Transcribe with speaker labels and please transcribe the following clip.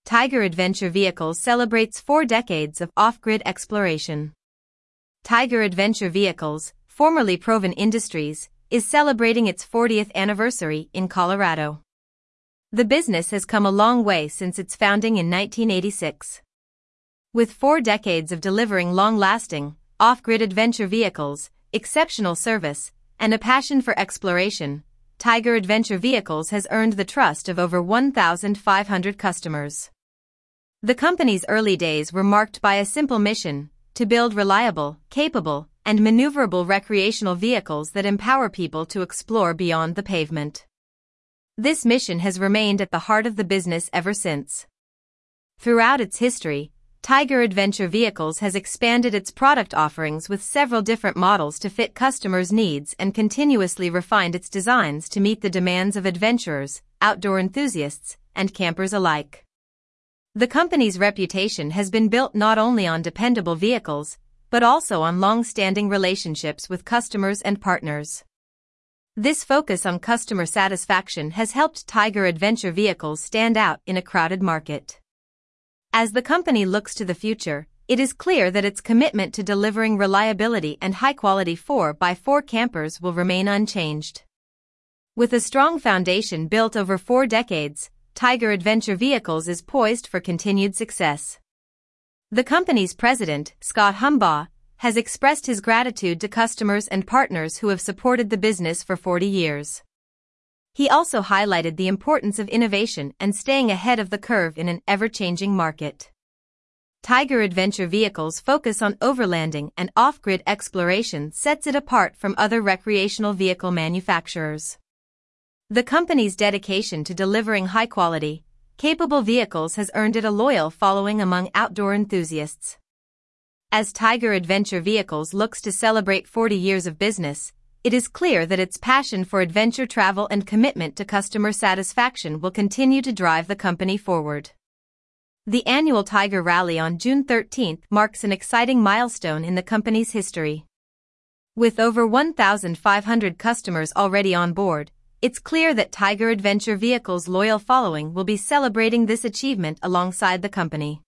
Speaker 1: Tiger Adventure Vehicles celebrates 4 decades of off-grid exploration. Tiger Adventure Vehicles, formerly Proven Industries, is celebrating its 40th anniversary in Colorado. The business has come a long way since its founding in 1986. With 4 decades of delivering long-lasting, off-grid adventure vehicles, exceptional service, and a passion for exploration, Tiger Adventure Vehicles has earned the trust of over 1,500 customers. The company's early days were marked by a simple mission: to build reliable, capable, and maneuverable recreational vehicles that empower people to explore beyond the pavement. This mission has remained at the heart of the business ever since. Throughout its history, Tiger Adventure Vehicles has expanded its product offerings with several different models to fit customers' needs and continuously refined its designs to meet the demands of adventurers, outdoor enthusiasts, and campers alike. The company's reputation has been built not only on dependable vehicles, but also on long-standing relationships with customers and partners. This focus on customer satisfaction has helped Tiger Adventure Vehicles stand out in a crowded market. As the company looks to the future, it is clear that its commitment to delivering reliability and high-quality 4x4 campers will remain unchanged. With a strong foundation built over 4 decades, Tiger Adventure Vehicles is poised for continued success. The company's president, Scott Humbaugh, has expressed his gratitude to customers and partners who have supported the business for 40 years. He also highlighted the importance of innovation and staying ahead of the curve in an ever-changing market. Tiger Adventure Vehicles' focus on overlanding and off-grid exploration sets it apart from other recreational vehicle manufacturers. The company's dedication to delivering high-quality, capable vehicles has earned it a loyal following among outdoor enthusiasts. As Tiger Adventure Vehicles looks to celebrate 40 years of business, it is clear that its passion for adventure travel and commitment to customer satisfaction will continue to drive the company forward. The annual Tiger Rally on June 13 marks an exciting milestone in the company's history. With over 1,500 customers already on board, it's clear that Tiger Adventure Vehicles' loyal following will be celebrating this achievement alongside the company.